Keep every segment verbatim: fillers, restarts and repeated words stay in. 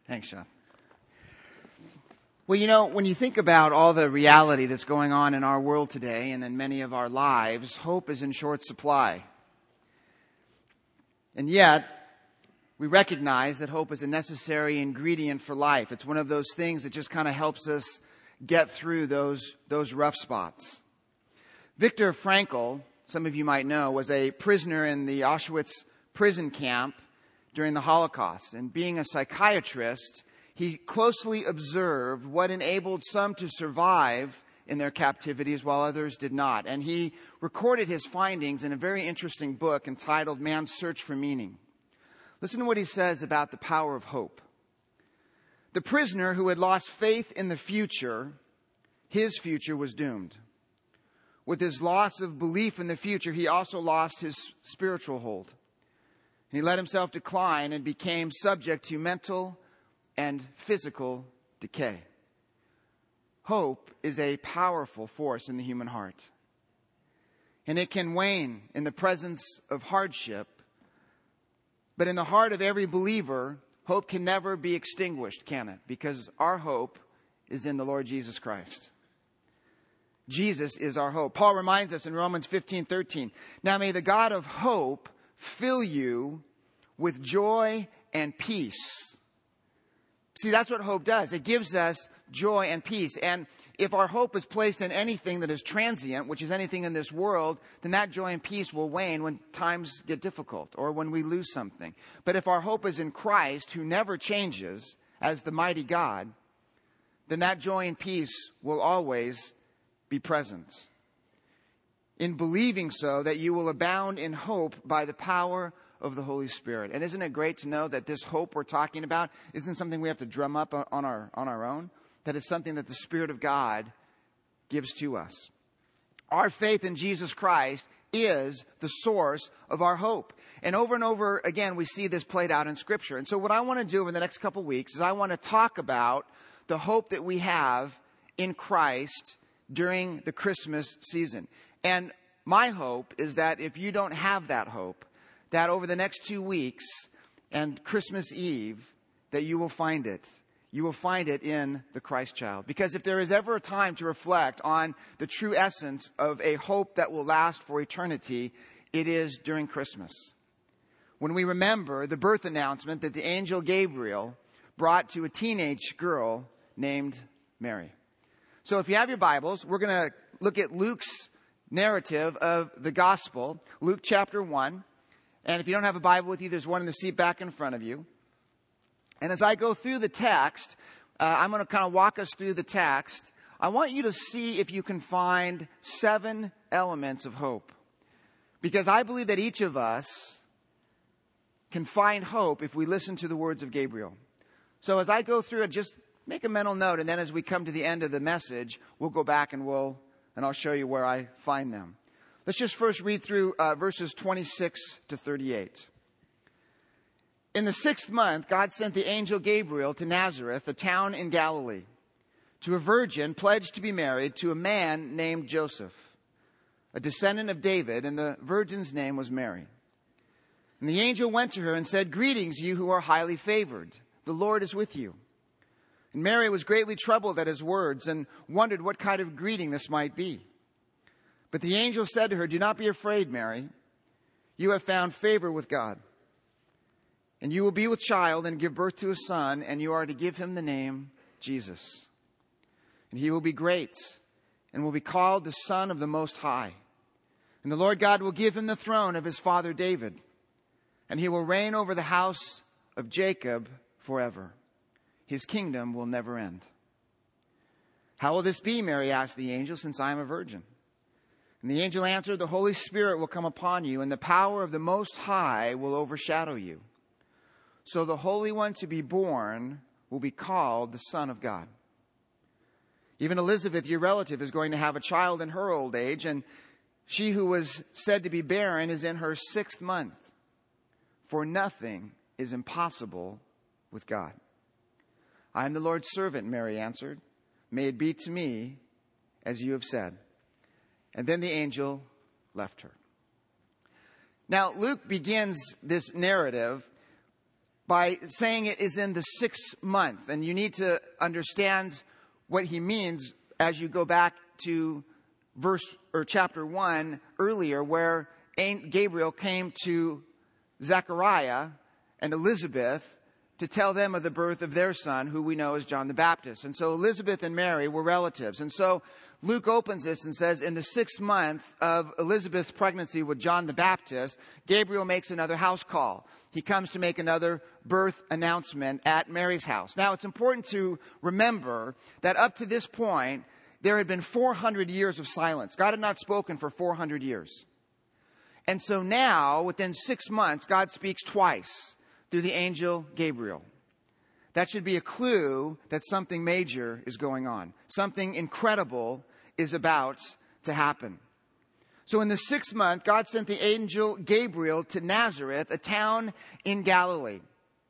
Thanks, Sean. Well, you know, when you think about all the reality that's going on in our world today and in many of our lives, hope is in short supply. And yet, we recognize that hope is a necessary ingredient for life. It's one of those things that just kind of helps us get through those, those rough spots. Viktor Frankl, some of you might know, was a prisoner in the Auschwitz prison camp during the Holocaust. And being a psychiatrist, he closely observed what enabled some to survive in their captivities while others did not. And he recorded his findings in a very interesting book entitled Man's Search for Meaning. Listen to what he says about the power of hope. The prisoner who had lost faith in the future, his future was doomed. With his loss of belief in the future, he also lost his spiritual hold. He let himself decline and became subject to mental and physical decay. Hope is a powerful force in the human heart. And it can wane in the presence of hardship. But in the heart of every believer, hope can never be extinguished, can it? Because our hope is in the Lord Jesus Christ. Jesus is our hope. Paul reminds us in Romans fifteen thirteen, now may the God of hope fill you with joy and peace. See, that's what hope does. It gives us joy and peace. And if our hope is placed in anything that is transient, which is anything in this world, then that joy and peace will wane when times get difficult or when we lose something. But if our hope is in Christ, who never changes, as the mighty God, then that joy and peace will always be present. In believing so, that you will abound in hope by the power of the Holy Spirit. And isn't it great to know that this hope we're talking about isn't something we have to drum up on our, on our own? That it's something that the Spirit of God gives to us. Our faith in Jesus Christ is the source of our hope. And over and over again, we see this played out in Scripture. And so what I want to do over the next couple of weeks is I want to talk about the hope that we have in Christ during the Christmas season. And my hope is that if you don't have that hope, that over the next two weeks and Christmas Eve, that you will find it. You will find it in the Christ child. Because if there is ever a time to reflect on the true essence of a hope that will last for eternity, it is during Christmas. When we remember the birth announcement that the angel Gabriel brought to a teenage girl named Mary. So if you have your Bibles, we're going to look at Luke's narrative of the gospel, Luke chapter one. And if you don't have a Bible with you, there's one in the seat back in front of you. And as I go through the text, uh, I'm going to kind of walk us through the text. I want you to see if you can find seven elements of hope. Because I believe that each of us can find hope if we listen to the words of Gabriel. So as I go through it, just make a mental note. And then as we come to the end of the message, we'll go back and we'll, and I'll show you where I find them. Let's just first read through uh, verses twenty-six to thirty-eight. In the sixth month, God sent the angel Gabriel to Nazareth, a town in Galilee, to a virgin pledged to be married to a man named Joseph, a descendant of David, and the virgin's name was Mary. And the angel went to her and said, greetings, you who are highly favored. The Lord is with you. And Mary was greatly troubled at his words and wondered what kind of greeting this might be. But the angel said to her, do not be afraid, Mary. You have found favor with God. And you will be with child and give birth to a son, and you are to give him the name Jesus. And he will be great and will be called the Son of the Most High. And the Lord God will give him the throne of his father David. And he will reign over the house of Jacob forever. His kingdom will never end. How will this be, Mary asked the angel, since I am a virgin? And the angel answered, the Holy Spirit will come upon you, and the power of the Most High will overshadow you. So the Holy One to be born will be called the Son of God. Even Elizabeth, your relative, is going to have a child in her old age, and she who was said to be barren is in her sixth month. For nothing is impossible with God. I am the Lord's servant, Mary answered. May it be to me as you have said. And then the angel left her. Now, Luke begins this narrative by saying it is in the sixth month. And you need to understand what he means as you go back to verse or chapter one earlier, where Gabriel came to Zechariah and Elizabeth to tell them of the birth of their son, who we know as John the Baptist. And so Elizabeth and Mary were relatives. And so Luke opens this and says, in the sixth month of Elizabeth's pregnancy with John the Baptist, Gabriel makes another house call. He comes to make another birth announcement at Mary's house. Now, it's important to remember that up to this point, there had been four hundred years of silence. God had not spoken for four hundred years. And so now, within six months, God speaks twice through the angel Gabriel. That should be a clue that something major is going on. Something incredible is about to happen. So in the sixth month, God sent the angel Gabriel to Nazareth, a town in Galilee.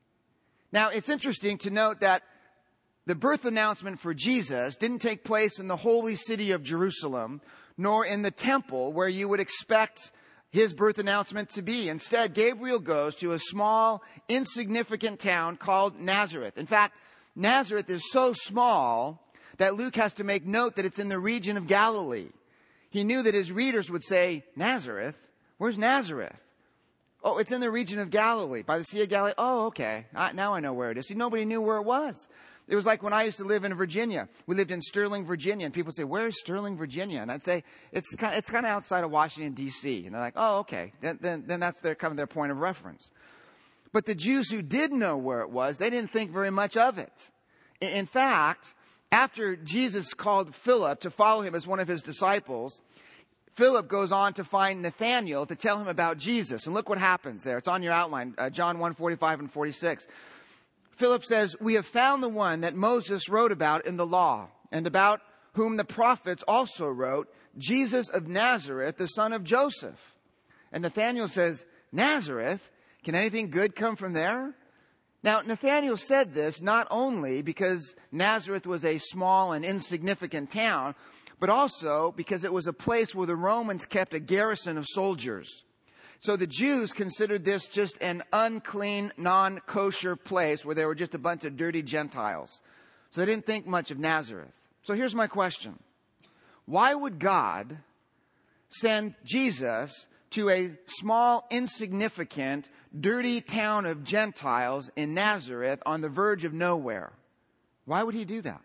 Now, it's interesting to note that the birth announcement for Jesus didn't take place in the holy city of Jerusalem, nor in the temple where you would expect his birth announcement to be. Instead, Gabriel goes to a small, insignificant town called Nazareth. In fact, Nazareth is so small that Luke has to make note that it's in the region of Galilee. He knew that his readers would say, Nazareth? Where's Nazareth? Oh, it's in the region of Galilee, by the Sea of Galilee. Oh, okay. I, now I know where it is. See, nobody knew where it was. It was like when I used to live in Virginia. We lived in Sterling, Virginia, and people say, where's Sterling, Virginia? And I'd say, it's kind of, it's kind of outside of Washington, D C And they're like, oh, okay. Then, then, then that's their kind of their point of reference. But the Jews who did know where it was, they didn't think very much of it. In, in fact, after Jesus called Philip to follow him as one of his disciples, Philip goes on to find Nathanael to tell him about Jesus. And look what happens there. It's on your outline, uh, John one, forty-five and forty-six. Philip says, we have found the one that Moses wrote about in the law, and about whom the prophets also wrote, Jesus of Nazareth, the son of Joseph. And Nathanael says, Nazareth? Can anything good come from there? Now, Nathanael said this not only because Nazareth was a small and insignificant town, but also because it was a place where the Romans kept a garrison of soldiers. So the Jews considered this just an unclean, non-kosher place where there were just a bunch of dirty Gentiles. So they didn't think much of Nazareth. So here's my question. Why would God send Jesus to a small, insignificant, dirty town of Gentiles in Nazareth on the verge of nowhere? Why would he do that?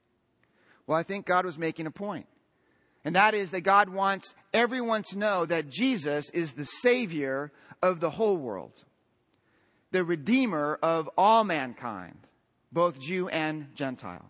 Well, I think God was making a point. And that is that God wants everyone to know that Jesus is the Savior of the whole world, the Redeemer of all mankind, both Jew and Gentile.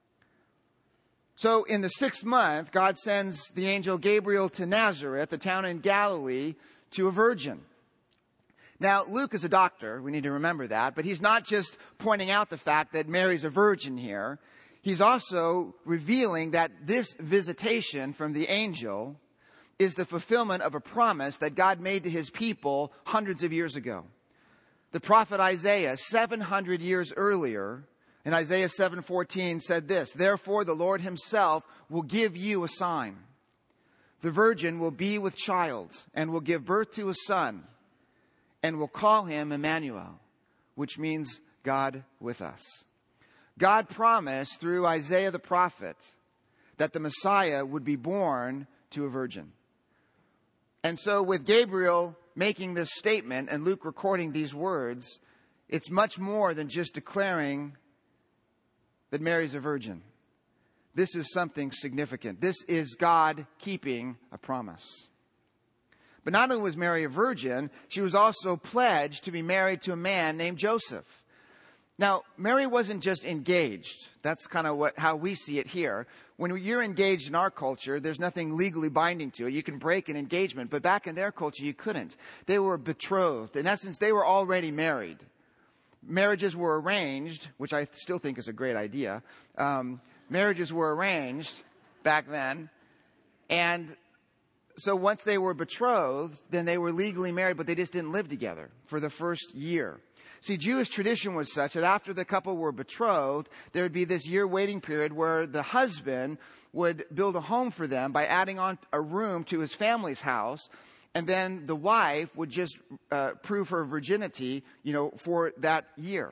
So in the sixth month, God sends the angel Gabriel to Nazareth, a town in Galilee, to a virgin. Now, Luke is a doctor. We need to remember that. But he's not just pointing out the fact that Mary's a virgin here. He's also revealing that this visitation from the angel is the fulfillment of a promise that God made to his people hundreds of years ago. The prophet Isaiah, seven hundred years earlier, in Isaiah seven fourteen, said this, therefore the Lord himself will give you a sign. The virgin will be with child and will give birth to a son and will call him Emmanuel, which means God with us. God promised through Isaiah the prophet that the Messiah would be born to a virgin. And so with Gabriel making this statement and Luke recording these words, it's much more than just declaring that Mary's a virgin. This is something significant. This is God keeping a promise. But not only was Mary a virgin, she was also pledged to be married to a man named Joseph. Now, Mary wasn't just engaged. That's kind of what how we see it here. When you're engaged in our culture, there's nothing legally binding to it. You can break an engagement, but back in their culture, you couldn't. They were betrothed. In essence, they were already married. Marriages were arranged, which I still think is a great idea. Um, marriages were arranged back then. And so once they were betrothed, then they were legally married, but they just didn't live together for the first year. See, Jewish tradition was such that after the couple were betrothed, there would be this year waiting period where the husband would build a home for them by adding on a room to his family's house. and then the wife would just uh, prove her virginity, you know, for that year.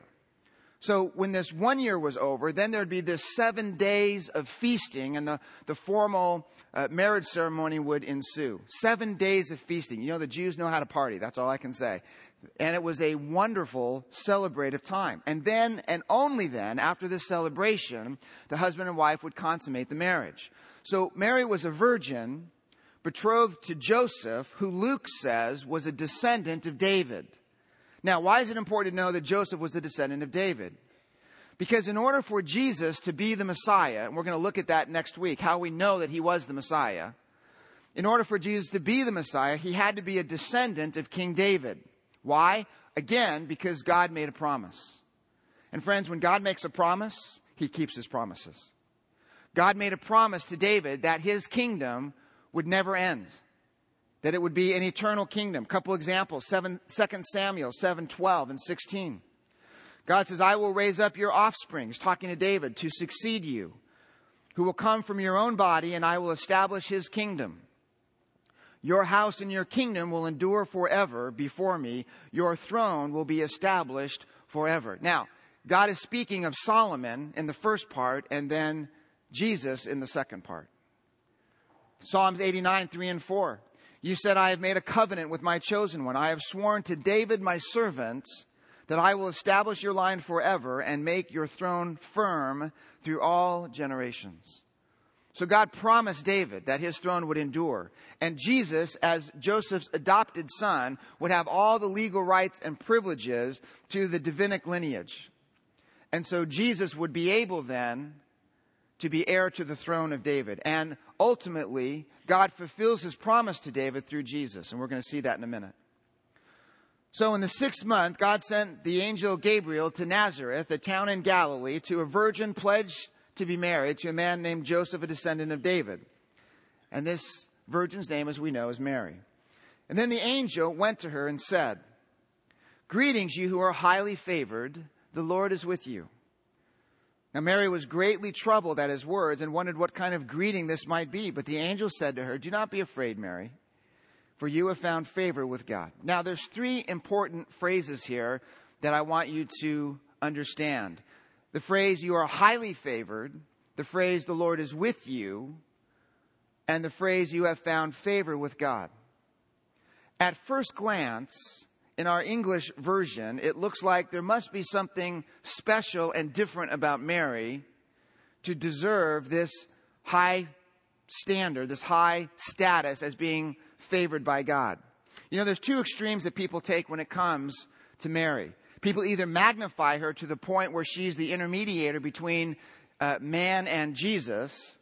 So when this one year was over, then there'd be this seven days of feasting, and the, the formal uh, marriage ceremony would ensue. Seven days of feasting. You know, the Jews know how to party. That's all I can say. And it was a wonderful, celebrative time. And then, and only then, after this celebration, the husband and wife would consummate the marriage. So Mary was a virgin, betrothed to Joseph, who Luke says was a descendant of David. Now, why is it important to know that Joseph was a descendant of David? Because in order for Jesus to be the Messiah, and we're going to look at that next week, how we know that he was the Messiah. In order for Jesus to be the Messiah, he had to be a descendant of King David. Why? Again, because God made a promise. And friends, when God makes a promise, he keeps his promises. God made a promise to David that his kingdom would never end. That it would be an eternal kingdom. Couple examples, seven, Second Samuel seven, twelve and sixteen. God says, I will raise up your offspring, he's talking to David, to succeed you, who will come from your own body, and I will establish his kingdom. Your house and your kingdom will endure forever before me. Your throne will be established forever. Now, God is speaking of Solomon in the first part, and then Jesus in the second part. Psalms eighty-nine, three and four. You said, I have made a covenant with my chosen one. I have sworn to David, my servant, that I will establish your line forever and make your throne firm through all generations. So God promised David that his throne would endure. And Jesus, as Joseph's adopted son, would have all the legal rights and privileges to the Davidic lineage. And so Jesus would be able then to be heir to the throne of David. And ultimately, God fulfills his promise to David through Jesus. And we're going to see that in a minute. So in the sixth month, God sent the angel Gabriel to Nazareth, a town in Galilee, to a virgin pledged to be married to a man named Joseph, a descendant of David. And this virgin's name, as we know, is Mary. And then the angel went to her and said, Greetings, you who are highly favored. The Lord is with you. Now Mary was greatly troubled at his words and wondered what kind of greeting this might be. But the angel said to her, Do not be afraid, Mary, for you have found favor with God. Now there's three important phrases here that I want you to understand. The phrase, you are highly favored, the phrase, the Lord is with you, and the phrase, you have found favor with God. At first glance, in our English version, it looks like there must be something special and different about Mary to deserve this high standard, this high status as being favored by God. You know, there's two extremes that people take when it comes to Mary. People either magnify her to the point where she's the intermediator between uh, man and Jesus,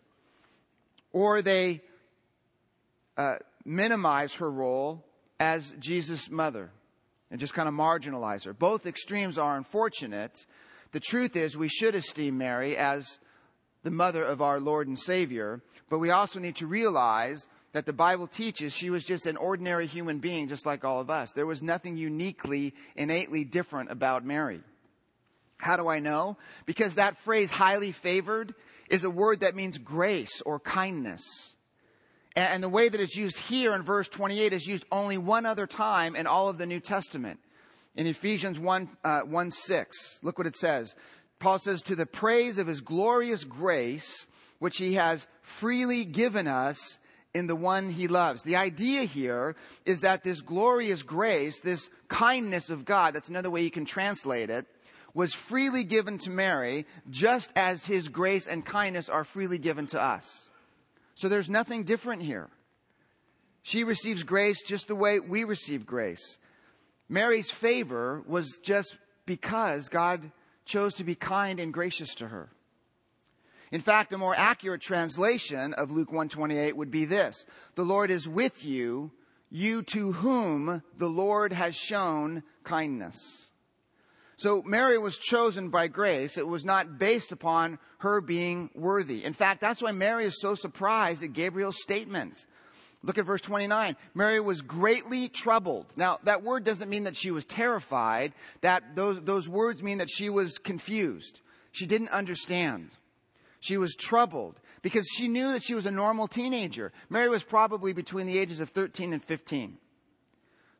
or they uh, minimize her role as Jesus' mother and just kind of marginalize her. Both extremes are unfortunate. The truth is we should esteem Mary as the mother of our Lord and Savior, but we also need to realize that the Bible teaches she was just an ordinary human being just like all of us. There was nothing uniquely, innately different about Mary. How do I know? Because that phrase, highly favored, is a word that means grace or kindness. And the way that it's used here in verse twenty-eight is used only one other time in all of the New Testament. In Ephesians one, uh, one six, look what it says. Paul says, to the praise of his glorious grace, which he has freely given us in the one he loves. The idea here is that this glorious grace, this kindness of God, that's another way you can translate it, was freely given to Mary, just as his grace and kindness are freely given to us. So there's nothing different here. She receives grace just the way we receive grace. Mary's favor was just because God chose to be kind and gracious to her. In fact, a more accurate translation of Luke one twenty-eight would be this. The Lord is with you, you to whom the Lord has shown kindness. So Mary was chosen by grace. It was not based upon her being worthy. In fact, that's why Mary is so surprised at Gabriel's statement. Look at verse twenty-nine. Mary was greatly troubled. Now, that word doesn't mean that she was terrified. That those, those words mean that she was confused. She didn't understand. She was troubled because she knew that she was a normal teenager. Mary was probably between the ages of thirteen and fifteen.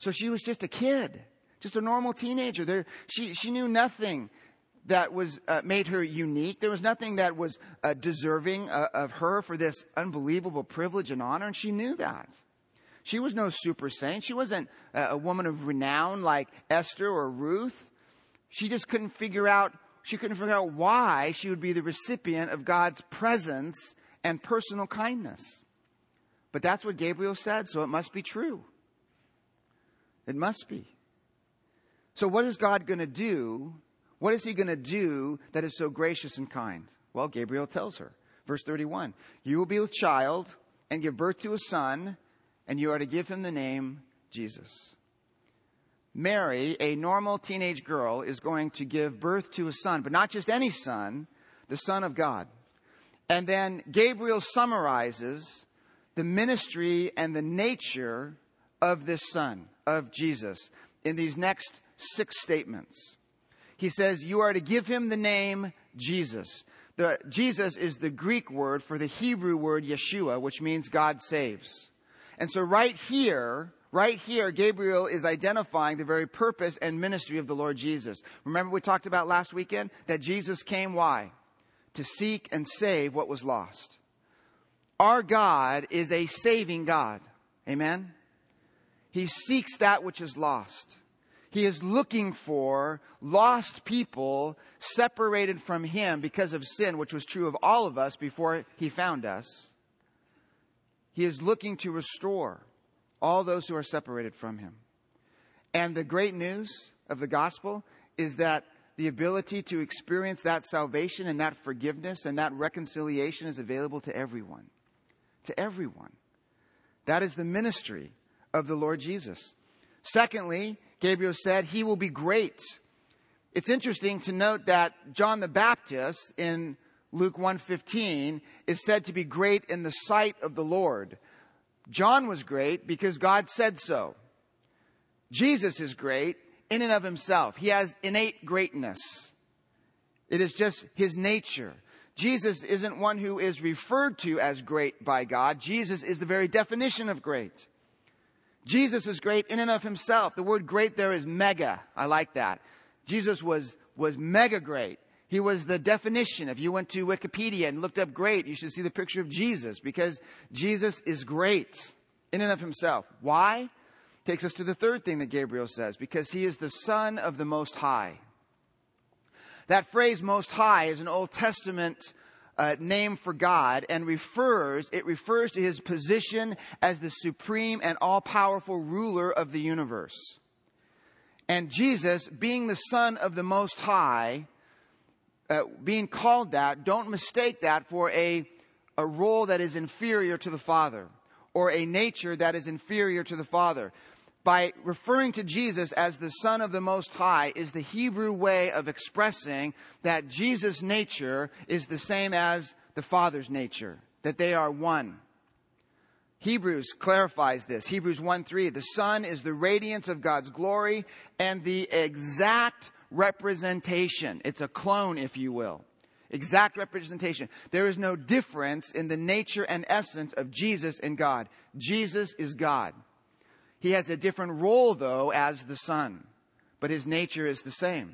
So she was just a kid, just a normal teenager. There, she, she knew nothing that was uh, made her unique. There was nothing that was uh, deserving uh, of her for this unbelievable privilege and honor, and she knew that. She was no super saint. She wasn't a, a woman of renown like Esther or Ruth. She just couldn't figure out, she couldn't figure out why she would be the recipient of God's presence and personal kindness. But that's what Gabriel said, so it must be true. It must be. So what is God going to do? What is he going to do that is so gracious and kind? Well, Gabriel tells her. Verse thirty-one, you will be with child and give birth to a son, and you are to give him the name Jesus. Mary, a normal teenage girl, is going to give birth to a son, but not just any son, the Son of God. And then Gabriel summarizes the ministry and the nature of this son, of Jesus, in these next six statements. He says, you are to give him the name Jesus. The, Jesus is the Greek word for the Hebrew word Yeshua, which means God saves. And so right here, right here, Gabriel is identifying the very purpose and ministry of the Lord Jesus. Remember we talked about last weekend that Jesus came, why? To seek and save what was lost. Our God is a saving God. Amen? He seeks that which is lost. He is looking for lost people separated from him because of sin, which was true of all of us before he found us. He is looking to restore all those who are separated from him. And the great news of the gospel is that the ability to experience that salvation and that forgiveness and that reconciliation is available to everyone. To everyone. That is the ministry of the Lord Jesus. Secondly, Gabriel said, he will be great. It's interesting to note that John the Baptist in Luke one fifteen is said to be great in the sight of the Lord. John was great because God said so. Jesus is great in and of himself. He has innate greatness. It is just his nature. Jesus isn't one who is referred to as great by God. Jesus is the very definition of great. Jesus is great in and of himself. The word great there is mega. I like that. Jesus was, was mega great. He was the definition. If you went to Wikipedia and looked up great, you should see the picture of Jesus, because Jesus is great in and of himself. Why? Takes us to the third thing that Gabriel says, because he is the Son of the Most High. That phrase Most High is an Old Testament uh, name for God, and refers, it refers to his position as the supreme and all-powerful ruler of the universe. And Jesus, being the Son of the Most High, Uh, being called that, don't mistake that for a, a role that is inferior to the Father, or a nature that is inferior to the Father. By referring to Jesus as the Son of the Most High is the Hebrew way of expressing that Jesus' nature is the same as the Father's nature, that they are one. Hebrews clarifies this. Hebrews one three, the Son is the radiance of God's glory and the exact representation. It's a clone, if you will. Exact representation. There is no difference in the nature and essence of Jesus and God. Jesus is God. He has a different role, though, as the Son, but his nature is the same.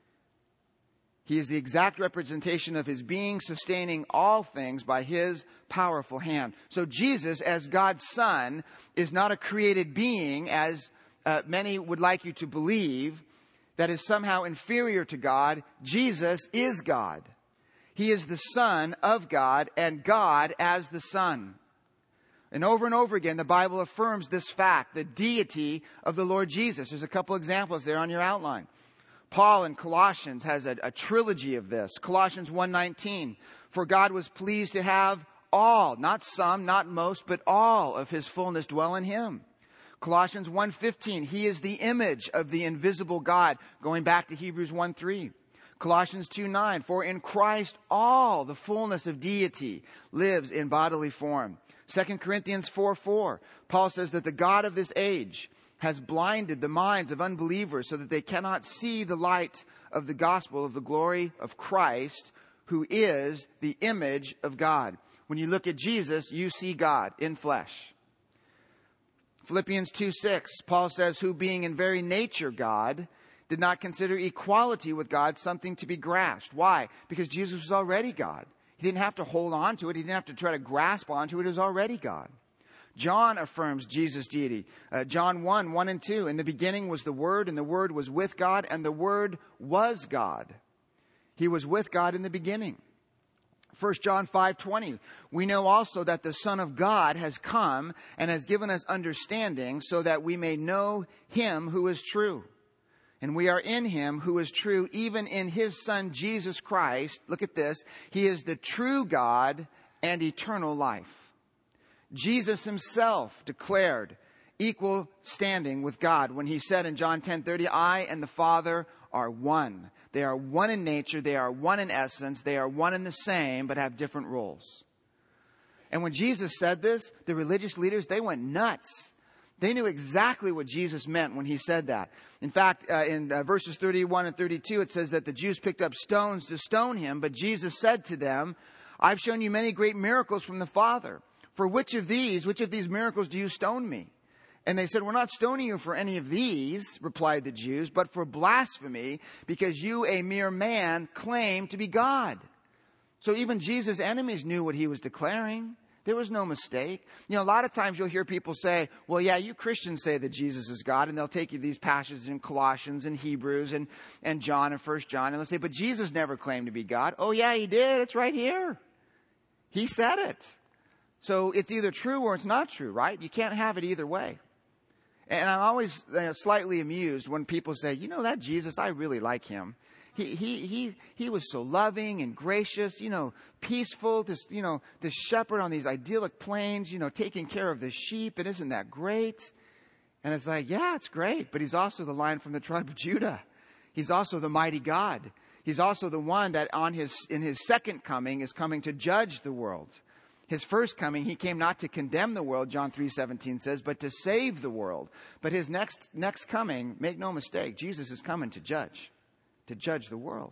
He is the exact representation of his being, sustaining all things by his powerful hand. So Jesus, as God's Son, is not a created being, as uh, many would like you to believe, that is somehow inferior to God. Jesus is God. He is the Son of God, and God as the Son. And over and over again, the Bible affirms this fact, the deity of the Lord Jesus. There's a couple examples there on your outline. Paul in Colossians has a, a trilogy of this. Colossians one nineteen, for God was pleased to have all, not some, not most, but all of his fullness dwell in him. Colossians one fifteen, he is the image of the invisible God, going back to Hebrews one three. Colossians two nine, for in Christ all the fullness of deity lives in bodily form. Second Corinthians four four, Paul says that the God of this age has blinded the minds of unbelievers so that they cannot see the light of the gospel of the glory of Christ, who is the image of God. When you look at Jesus, you see God in flesh. Philippians two six, Paul says, who being in very nature God, did not consider equality with God something to be grasped. Why? Because Jesus was already God. He didn't have to hold on to it. He didn't have to try to grasp onto it. It was already God. John affirms Jesus' deity. Uh, John one, one and two. In the beginning was the Word, and the Word was with God, and the Word was God. He was with God in the beginning. First John five twenty. We know also that the Son of God has come and has given us understanding so that we may know him who is true. And we are in him who is true, even in his Son Jesus Christ. Look at this. He is the true God and eternal life. Jesus himself declared equal standing with God when he said in John ten thirty, I and the Father are one. They are one in nature. They are one in essence. They are one and the same, but have different roles. And when Jesus said this, the religious leaders, they went nuts. They knew exactly what Jesus meant when he said that. In fact, uh, in uh, verses thirty-one and thirty-two, it says that the Jews picked up stones to stone him, but Jesus said to them, I've shown you many great miracles from the Father. For which of these, which of these miracles do you stone me? And they said, we're not stoning you for any of these, replied the Jews, but for blasphemy, because you, a mere man, claim to be God. So even Jesus' enemies knew what he was declaring. There was no mistake. You know, a lot of times you'll hear people say, well, yeah, you Christians say that Jesus is God, and they'll take you these passages in Colossians and Hebrews and, and John and First John, and they'll say, but Jesus never claimed to be God. Oh, yeah, he did. It's right here. He said it. So it's either true or it's not true, right? You can't have it either way. And I'm always uh, slightly amused when people say, you know, that Jesus, I really like him. He, he, he, he was so loving and gracious, you know, peaceful, this, you know, this shepherd on these idyllic plains, you know, taking care of the sheep. And isn't that great? And it's like, yeah, it's great. But he's also the Lion from the tribe of Judah. He's also the mighty God. He's also the one that on his, in his second coming is coming to judge the world. His first coming, he came not to condemn the world, John three seventeen says, but to save the world. But his next next coming, make no mistake, Jesus is coming to judge, to judge the world.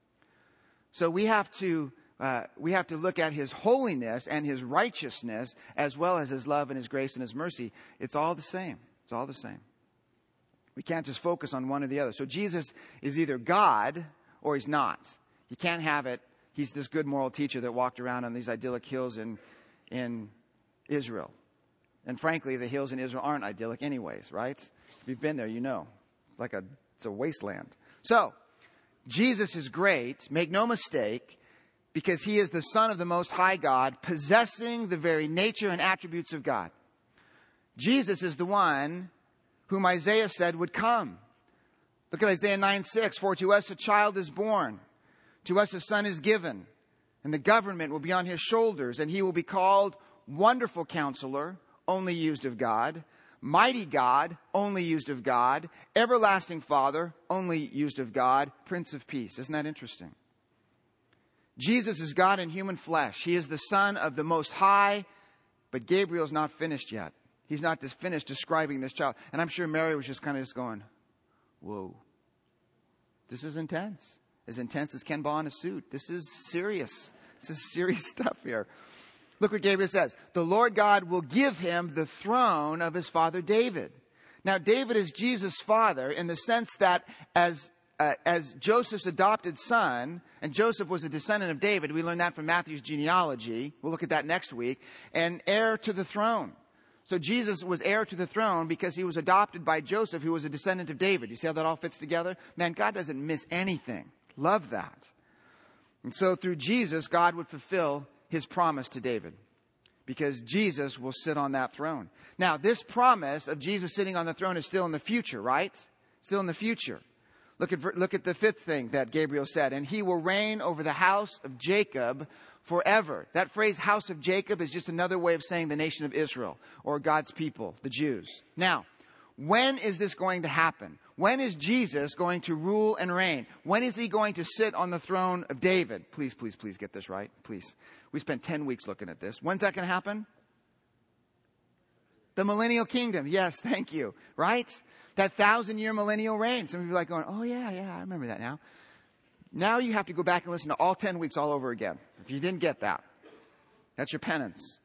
So we have to uh, we have to look at his holiness and his righteousness, as well as his love and his grace and his mercy. It's all the same. It's all the same. We can't just focus on one or the other. So Jesus is either God or he's not. You can't have it. He's this good moral teacher that walked around on these idyllic hills in, in Israel. And frankly, the hills in Israel aren't idyllic anyways, right? If you've been there, you know. Like a, it's a wasteland. So, Jesus is great, make no mistake, because he is the Son of the Most High God, possessing the very nature and attributes of God. Jesus is the one whom Isaiah said would come. Look at Isaiah nine six. For to us a child is born. To us a son is given, and the government will be on his shoulders, and he will be called Wonderful Counselor, only used of God, Mighty God, only used of God, Everlasting Father, only used of God, Prince of Peace. Isn't that interesting? Jesus is God in human flesh. He is the Son of the Most High, but Gabriel's not finished yet. He's not just finished describing this child. And I'm sure Mary was just kind of just going, whoa, this is intense. As intense as Ken Ball in a suit. This is serious. This is serious stuff here. Look what Gabriel says. The Lord God will give him the throne of his father David. Now, David is Jesus' father in the sense that as uh, as Joseph's adopted son, and Joseph was a descendant of David. We learn that from Matthew's genealogy. We'll look at that next week. And heir to the throne. So Jesus was heir to the throne because he was adopted by Joseph, who was a descendant of David. You see how that all fits together? Man, God doesn't miss anything. Love that. And so through Jesus, God would fulfill his promise to David because Jesus will sit on that throne. Now, this promise of Jesus sitting on the throne is still in the future, right? Still in the future. Look at, look at the fifth thing that Gabriel said. And he will reign over the house of Jacob forever. That phrase, house of Jacob, is just another way of saying the nation of Israel or God's people, the Jews. Now, when is this going to happen? When is Jesus going to rule and reign? When is he going to sit on the throne of David? Please, please, please get this right. Please. We spent ten weeks looking at this. When's that going to happen? The millennial kingdom. Yes, thank you. Right? That thousand year millennial reign. Some of you are like going, oh yeah, yeah, I remember that now. Now you have to go back and listen to all ten weeks all over again. If you didn't get that. That's your penance.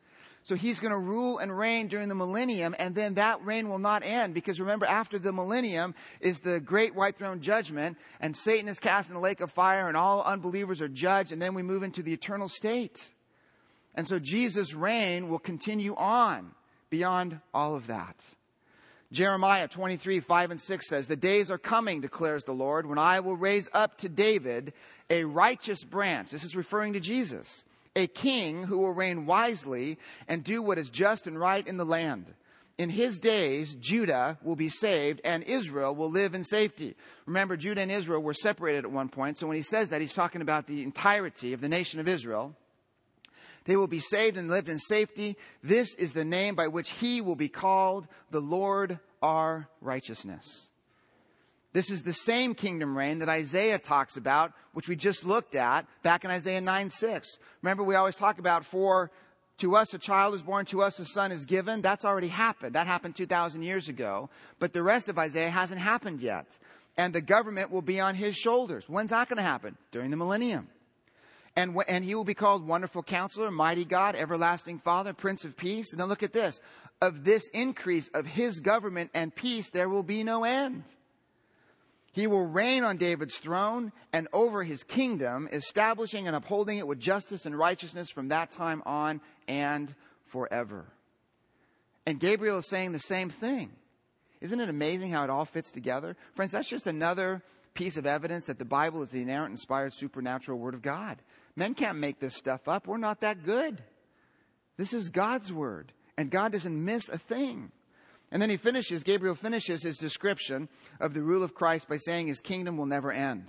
So he's going to rule and reign during the millennium, and then that reign will not end, because remember, after the millennium is the great white throne judgment, and Satan is cast in a lake of fire, and all unbelievers are judged, and then we move into the eternal state. And so Jesus' reign will continue on beyond all of that. Jeremiah twenty-three, five and six says, "The days are coming, declares the Lord, when I will raise up to David a righteous branch." This is referring to Jesus. "A king who will reign wisely and do what is just and right in the land. In his days, Judah will be saved and Israel will live in safety." Remember, Judah and Israel were separated at one point. So when he says that, he's talking about the entirety of the nation of Israel. "They will be saved and live in safety. This is the name by which he will be called, the Lord our righteousness." This is the same kingdom reign that Isaiah talks about, which we just looked at back in Isaiah nine six. Remember, we always talk about, for to us a child is born, to us a son is given. That's already happened. That happened two thousand years ago. But the rest of Isaiah hasn't happened yet. And the government will be on his shoulders. When's that going to happen? During the millennium. And, w- and he will be called Wonderful Counselor, Mighty God, Everlasting Father, Prince of Peace. And then look at this. Of this increase of his government and peace, there will be no end. He will reign on David's throne and over his kingdom, establishing and upholding it with justice and righteousness from that time on and forever. And Gabriel is saying the same thing. Isn't it amazing how it all fits together? Friends, that's just another piece of evidence that the Bible is the inerrant, inspired, supernatural Word of God. Men can't make this stuff up. We're not that good. This is God's Word, and God doesn't miss a thing. And then he finishes, Gabriel finishes his description of the rule of Christ by saying his kingdom will never end.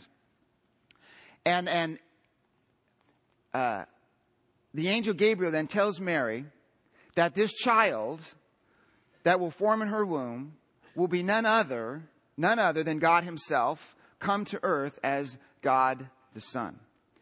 And, and uh, the angel Gabriel then tells Mary that this child that will form in her womb will be none other, none other than God himself, come to earth as God the Son.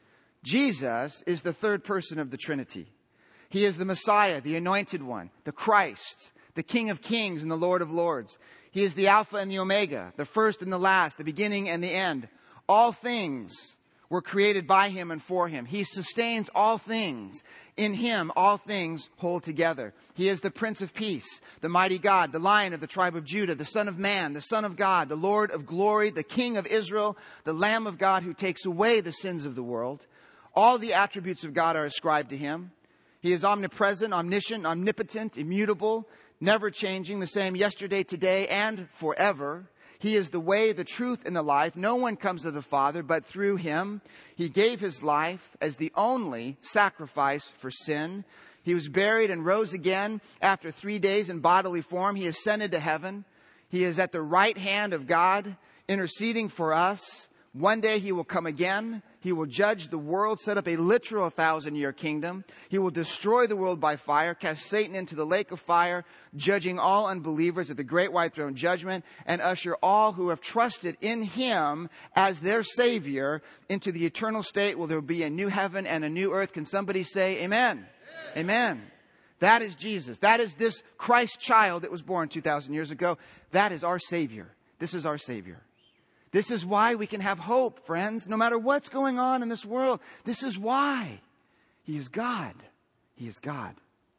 Jesus is the third person of the Trinity. He is the Messiah, the Anointed One, the Christ, the King of Kings and the Lord of Lords. He is the Alpha and the Omega, the first and the last, the beginning and the end. All things were created by him and for him. He sustains all things. In him, all things hold together. He is the Prince of Peace, the mighty God, the Lion of the tribe of Judah, the Son of Man, the Son of God, the Lord of glory, the King of Israel, the Lamb of God who takes away the sins of the world. All the attributes of God are ascribed to him. He is omnipresent, omniscient, omnipotent, immutable, never changing, the same yesterday, today, and forever. He is the way, the truth, and the life. No one comes to the Father but through him. He gave his life as the only sacrifice for sin. He was buried and rose again after three days in bodily form. He ascended to heaven. He is at the right hand of God, interceding for us. One day he will come again. He will judge the world, set up a literal thousand-year kingdom. He will destroy the world by fire, cast Satan into the lake of fire, judging all unbelievers at the great white throne judgment, and usher all who have trusted in him as their Savior into the eternal state where there will be a new heaven and a new earth. Can somebody say amen? Amen. Amen. That is Jesus. That is this Christ child that was born two thousand years ago. That is our Savior. This is our Savior. This is why we can have hope, friends, no matter what's going on in this world. This is why. He is God. He is God.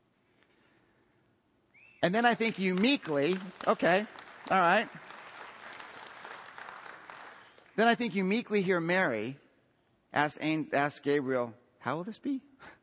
And then I think you meekly, okay, all right. Then I think you meekly hear Mary ask, ask Gabriel, how will this be?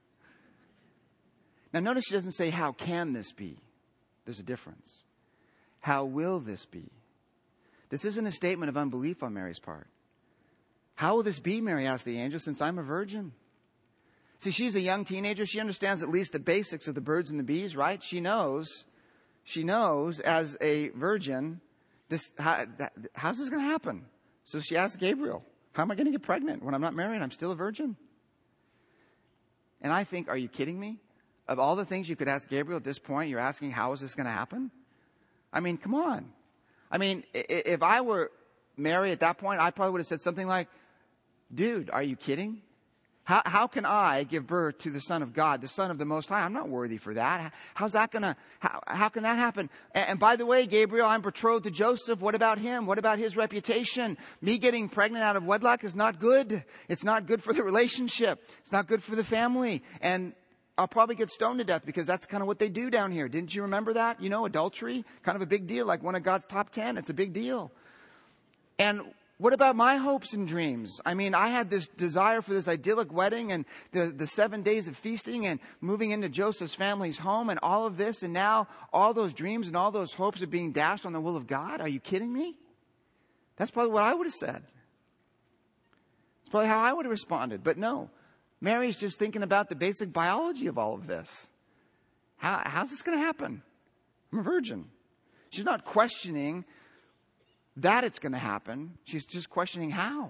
Now notice she doesn't say, how can this be? There's a difference. How will this be? This isn't a statement of unbelief on Mary's part. How will this be, Mary asked the angel, since I'm a virgin? See, she's a young teenager. She understands at least the basics of the birds and the bees, right? She knows, she knows as a virgin, this how, that, how's this going to happen? So she asked Gabriel, how am I going to get pregnant when I'm not married? I'm still a virgin. And I think, are you kidding me? Of all the things you could ask Gabriel at this point, you're asking, how is this going to happen? I mean, come on. I mean, if I were Mary at that point, I probably would have said something like, dude, are you kidding? How, how can I give birth to the Son of God, the Son of the Most High? I'm not worthy for that. How's that going to, how, how can that happen? And, and by the way, Gabriel, I'm betrothed to Joseph. What about him? What about his reputation? Me getting pregnant out of wedlock is not good. It's not good for the relationship. It's not good for the family. And I'll probably get stoned to death because that's kind of what they do down here. Didn't you remember that? You know, adultery, kind of a big deal, like one of God's top ten. It's a big deal. And what about my hopes and dreams? I mean, I had this desire for this idyllic wedding and the, the seven days of feasting and moving into Joseph's family's home and all of this. And now all those dreams and all those hopes are being dashed on the will of God. Are you kidding me? That's probably what I would have said. It's probably how I would have responded. But no. Mary's just thinking about the basic biology of all of this. How, how's this going to happen? I'm a virgin. She's not questioning that it's going to happen. She's just questioning how.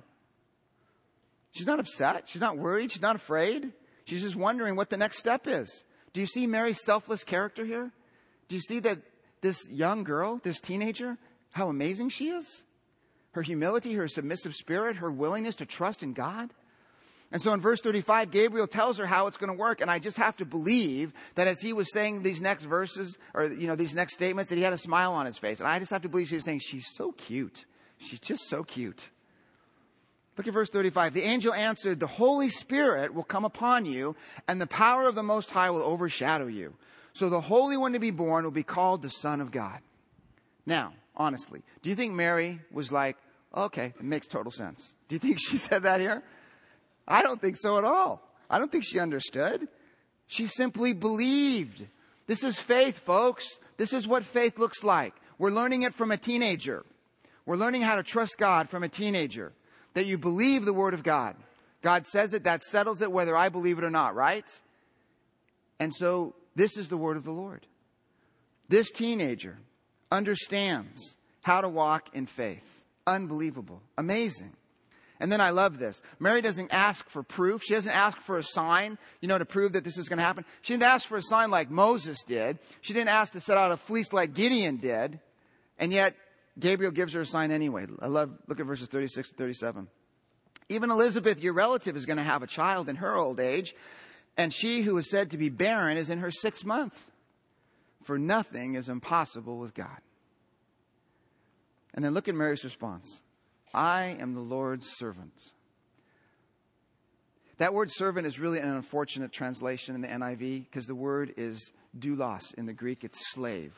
She's not upset. She's not worried. She's not afraid. She's just wondering what the next step is. Do you see Mary's selfless character here? Do you see that this young girl, this teenager, how amazing she is? Her humility, her submissive spirit, her willingness to trust in God. And so in verse thirty-five, Gabriel tells her how it's going to work. And I just have to believe that as he was saying these next verses, or, you know, these next statements, that he had a smile on his face. And I just have to believe she was saying, she's so cute. She's just so cute. Look at verse thirty-five. The angel answered, the Holy Spirit will come upon you, and the power of the Most High will overshadow you. So the Holy One to be born will be called the Son of God. Now, honestly, do you think Mary was like, okay, it makes total sense? Do you think she said that here? I don't think so at all. I don't think she understood. She simply believed. This is faith, folks. This is what faith looks like. We're learning it from a teenager. We're learning how to trust God from a teenager. That you believe the Word of God. God says it, that settles it whether I believe it or not, right? And so this is the Word of the Lord. This teenager understands how to walk in faith. Unbelievable. Amazing. And then I love this. Mary doesn't ask for proof. She doesn't ask for a sign, you know, to prove that this is going to happen. She didn't ask for a sign like Moses did. She didn't ask to set out a fleece like Gideon did. And yet, Gabriel gives her a sign anyway. I love, look at verses thirty-six to thirty-seven. Even Elizabeth, your relative, is going to have a child in her old age. And she who is said to be barren is in her sixth month. For nothing is impossible with God. And then look at Mary's response. I am the Lord's servant. That word servant is really an unfortunate translation in the N I V because the word is doulos in the Greek. It's slave.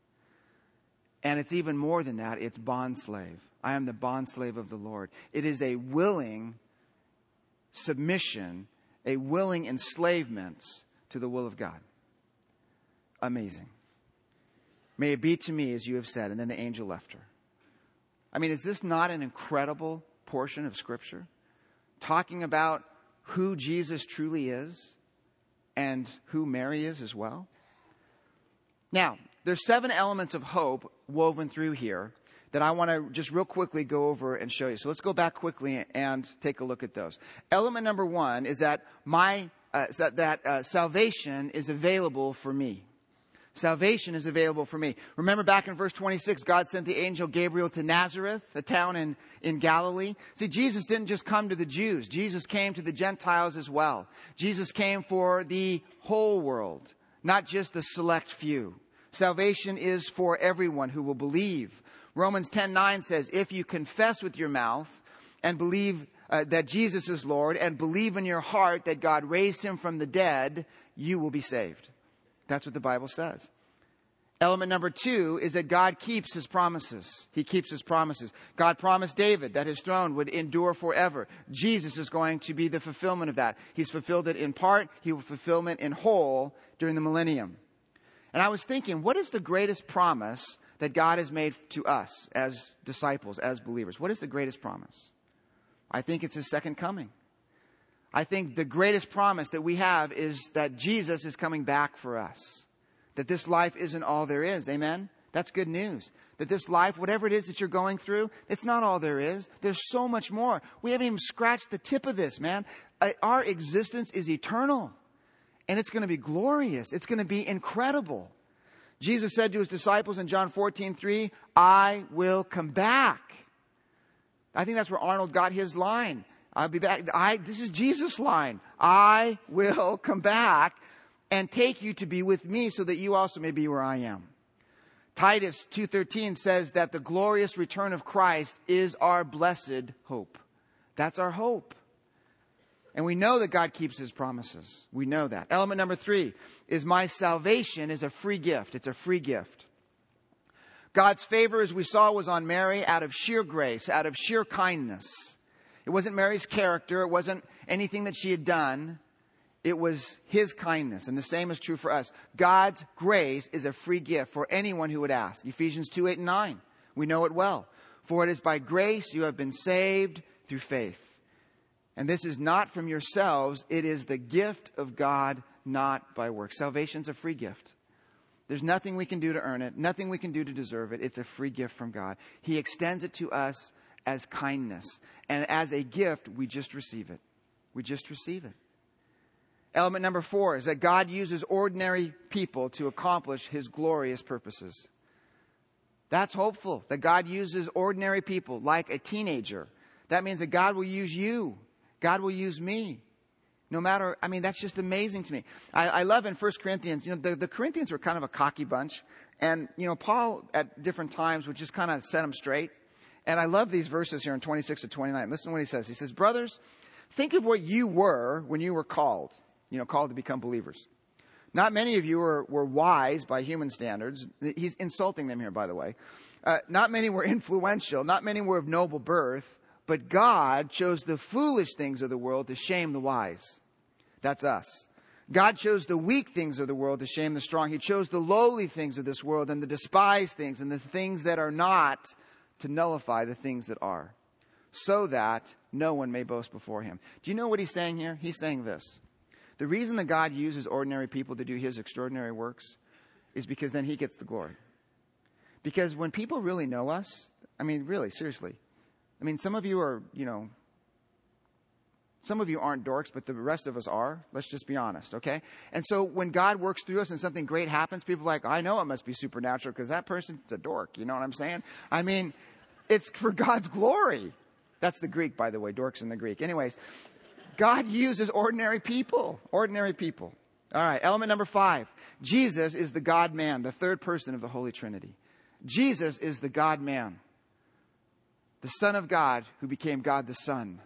And it's even more than that. It's bond slave. I am the bond slave of the Lord. It is a willing submission, a willing enslavement to the will of God. Amazing. May it be to me as you have said. And then the angel left her. I mean, is this not an incredible portion of Scripture? Talking about who Jesus truly is and who Mary is as well. Now, there's seven elements of hope woven through here that I want to just real quickly go over and show you. So let's go back quickly and take a look at those. Element number one is that my uh, that, that uh, salvation is available for me. Salvation is available for me. Remember back in verse twenty-six, God sent the angel Gabriel to Nazareth, a town in, in Galilee. See, Jesus didn't just come to the Jews. Jesus came to the Gentiles as well. Jesus came for the whole world, not just the select few. Salvation is for everyone who will believe. Romans ten nine says, if you confess with your mouth and believe uh, that Jesus is Lord and believe in your heart that God raised him from the dead, you will be saved. That's what the Bible says. Element number two is that God keeps his promises. He keeps his promises. God promised David that his throne would endure forever. Jesus is going to be the fulfillment of that. He's fulfilled it in part. He will fulfill it in whole during the millennium. And I was thinking, what is the greatest promise that God has made to us as disciples, as believers? What is the greatest promise? I think it's his second coming. I think the greatest promise that we have is that Jesus is coming back for us. That this life isn't all there is. Amen? That's good news. That this life, whatever it is that you're going through, it's not all there is. There's so much more. We haven't even scratched the tip of this, man. Our existence is eternal. And it's going to be glorious. It's going to be incredible. Jesus said to his disciples in John fourteen three, I will come back. I think that's where Arnold got his line. I'll be back. I, this is Jesus' line. I will come back and take you to be with me so that you also may be where I am. Titus two thirteen says that the glorious return of Christ is our blessed hope. That's our hope. And we know that God keeps his promises. We know that. Element number three is my salvation is a free gift. It's a free gift. God's favor, as we saw, was on Mary out of sheer grace, out of sheer kindness. It wasn't Mary's character. It wasn't anything that she had done. It was his kindness. And the same is true for us. God's grace is a free gift for anyone who would ask. Ephesians two, eight, and nine. We know it well. For it is by grace you have been saved through faith. And this is not from yourselves. It is the gift of God, not by works. Salvation's a free gift. There's nothing we can do to earn it. Nothing we can do to deserve it. It's a free gift from God. He extends it to us as kindness. And as a gift, we just receive it. We just receive it. Element number four is that God uses ordinary people to accomplish his glorious purposes. That's hopeful, that God uses ordinary people like a teenager. That means that God will use you. God will use me. No matter, I mean, that's just amazing to me. I, I love in First Corinthians, you know, the, the Corinthians were kind of a cocky bunch. And, you know, Paul at different times would just kind of set them straight. And I love these verses here in twenty-six to twenty-nine. Listen to what he says. He says, brothers, think of what you were when you were called, you know, called to become believers. Not many of you were, were wise by human standards. He's insulting them here, by the way. Uh, not many were influential. Not many were of noble birth. But God chose the foolish things of the world to shame the wise. That's us. God chose the weak things of the world to shame the strong. He chose the lowly things of this world and the despised things and the things that are not to nullify the things that are, so that no one may boast before him. Do you know what he's saying here? He's saying this. The reason that God uses ordinary people to do his extraordinary works is because then he gets the glory. Because when people really know us, I mean, really, seriously, I mean, some of you are, you know, some of you aren't dorks, but the rest of us are. Let's just be honest, okay? And so when God works through us and something great happens, people are like, I know it must be supernatural because that person's a dork. You know what I'm saying? I mean, it's for God's glory. That's the Greek, by the way. Dorks in the Greek. Anyways, God uses ordinary people. Ordinary people. All right, element number five. Jesus is the God-man, the third person of the Holy Trinity. Jesus is the God-man. The Son of God who became God the Son.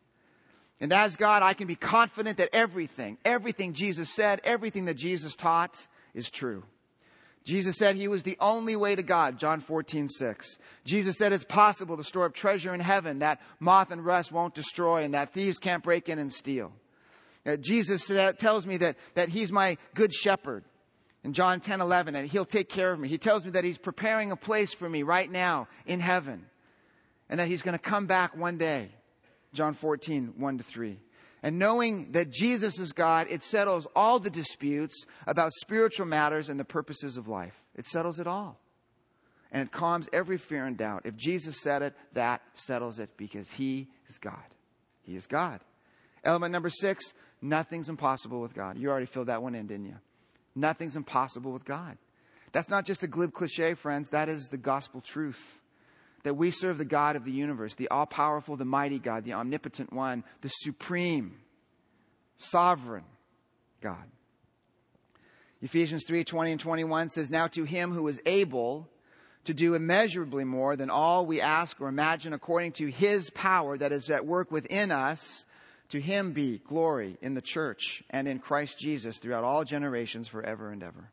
And as God, I can be confident that everything, everything Jesus said, everything that Jesus taught is true. Jesus said he was the only way to God, John fourteen, six. Jesus said it's possible to store up treasure in heaven that moth and rust won't destroy and that thieves can't break in and steal. Uh, Jesus said, tells me that, that he's my good shepherd in John ten, eleven, and he'll take care of me. He tells me that he's preparing a place for me right now in heaven. And that he's going to come back one day. John fourteen, one to three. And knowing that Jesus is God, it settles all the disputes about spiritual matters and the purposes of life. It settles it all. And it calms every fear and doubt. If Jesus said it, that settles it because he is God. He is God. Element number six, nothing's impossible with God. You already filled that one in, didn't you? Nothing's impossible with God. That's not just a glib cliche, friends. That is the gospel truth. That we serve the God of the universe, the all-powerful, the mighty God, the omnipotent one, the supreme, sovereign God. Ephesians three, twenty and twenty-one says, now to him who is able to do immeasurably more than all we ask or imagine according to his power that is at work within us, to him be glory in the church and in Christ Jesus throughout all generations forever and ever.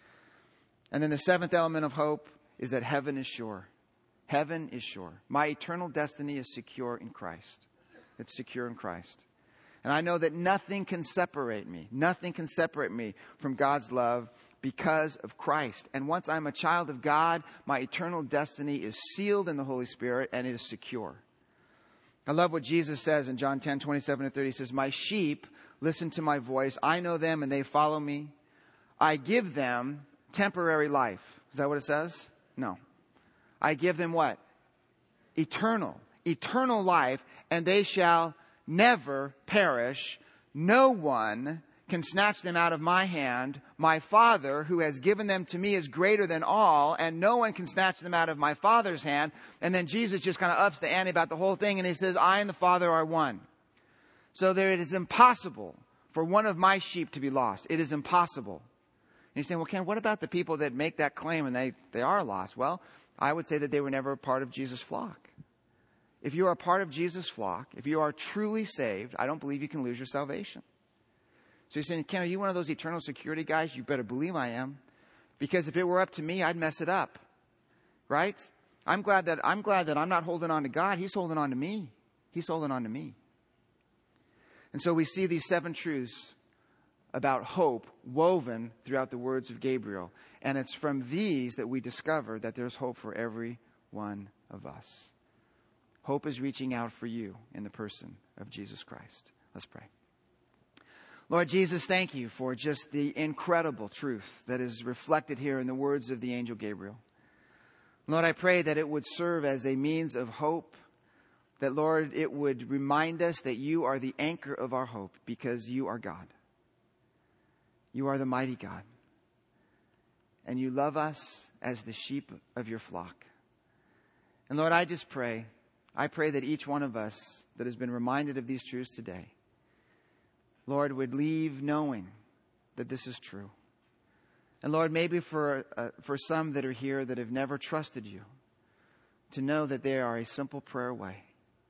And then the seventh element of hope is that heaven is sure. Heaven is sure. My eternal destiny is secure in Christ. It's secure in Christ. And I know that nothing can separate me. Nothing can separate me from God's love because of Christ. And once I'm a child of God, my eternal destiny is sealed in the Holy Spirit and it is secure. I love what Jesus says in John ten, twenty-seven and thirty. He says, my sheep listen to my voice. I know them and they follow me. I give them temporary life. Is that what it says? No. I give them what? Eternal. Eternal life, and they shall never perish. No one can snatch them out of my hand. My Father, who has given them to me, is greater than all, and no one can snatch them out of my Father's hand. And then Jesus just kind of ups the ante about the whole thing, and he says, I and the Father are one. So there it is impossible for one of my sheep to be lost. It is impossible. And he's saying, well, Ken, what about the people that make that claim and they, they are lost? Well, I would say that they were never a part of Jesus' flock. if you are a part of Jesus' flock, if you are truly saved, I don't believe you can lose your salvation. So you're saying, Ken, are you one of those eternal security guys? You better believe I am. Because if it were up to me, I'd mess it up. Right? I'm glad that I'm glad that I'm not holding on to God. He's holding on to me. He's holding on to me. And so we see these seven truths about hope woven throughout the words of Gabriel. And it's from these that we discover that there's hope for every one of us. Hope is reaching out for you in the person of Jesus Christ. Let's pray. Lord Jesus, thank you for just the incredible truth that is reflected here in the words of the angel Gabriel. Lord, I pray that it would serve as a means of hope, that, Lord, it would remind us that you are the anchor of our hope because you are God. You are the mighty God. And you love us as the sheep of your flock. And Lord, I just pray, I pray that each one of us that has been reminded of these truths today, Lord, would leave knowing that this is true. And Lord, maybe for uh, for some that are here that have never trusted you, to know that they are a simple prayer away.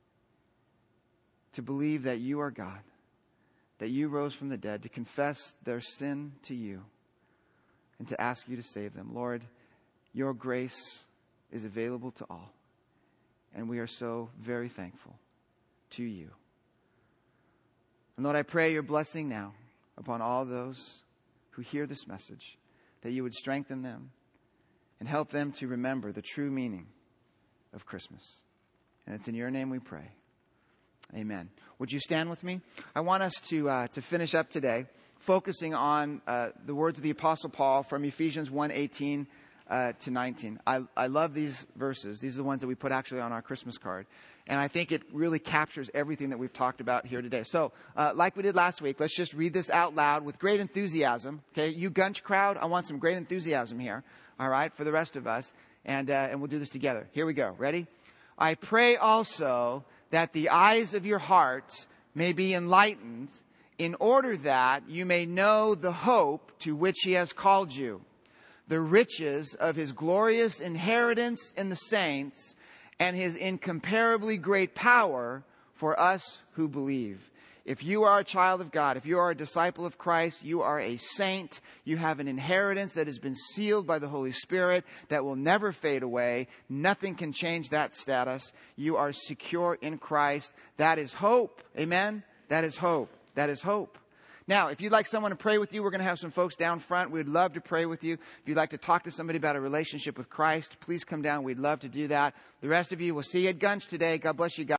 To believe that you are God, that you rose from the dead, to confess their sin to you, and to ask you to save them. Lord, your grace is available to all. And we are so very thankful to you. And Lord, I pray your blessing now upon all those who hear this message, that you would strengthen them and help them to remember the true meaning of Christmas. And it's in your name we pray. Amen. Would you stand with me? I want us to uh, to finish up today focusing on uh, the words of the Apostle Paul from Ephesians one eighteen uh, to nineteen. I, I love these verses. These are the ones that we put actually on our Christmas card. And I think it really captures everything that we've talked about here today. So, uh, like we did last week, let's just read this out loud with great enthusiasm. Okay, you Gunch crowd, I want some great enthusiasm here. All right, for the rest of us. And, uh, and we'll do this together. Here we go. Ready? I pray also that the eyes of your hearts may be enlightened, in order that you may know the hope to which he has called you, the riches of his glorious inheritance in the saints, and his incomparably great power for us who believe. If you are a child of God, if you are a disciple of Christ, you are a saint. You have an inheritance that has been sealed by the Holy Spirit that will never fade away. Nothing can change that status. You are secure in Christ. That is hope. Amen? That is hope. That is hope. Now, if you'd like someone to pray with you, we're going to have some folks down front. We'd love to pray with you. If you'd like to talk to somebody about a relationship with Christ, please come down. We'd love to do that. The rest of you, we'll see you at Gunch today. God bless you guys.